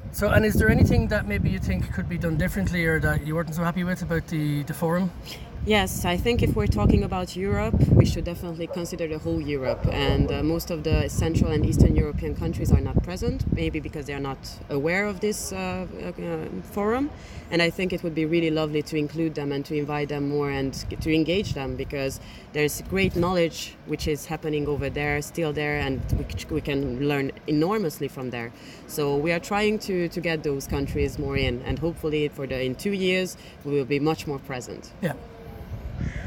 So, and is there anything that maybe you think could be done differently or that you weren't so happy with about the forum? Yes, I think if we're talking about Europe, we should definitely consider the whole Europe. And most of the Central and Eastern European countries are not present, maybe because they are not aware of this forum. And I think it would be really lovely to include them and to invite them more and to engage them, because there's great knowledge which is happening over there, still there, and we can learn enormously from there. So we are trying to get those countries more in, and hopefully in 2 years we will be much more present. Yeah.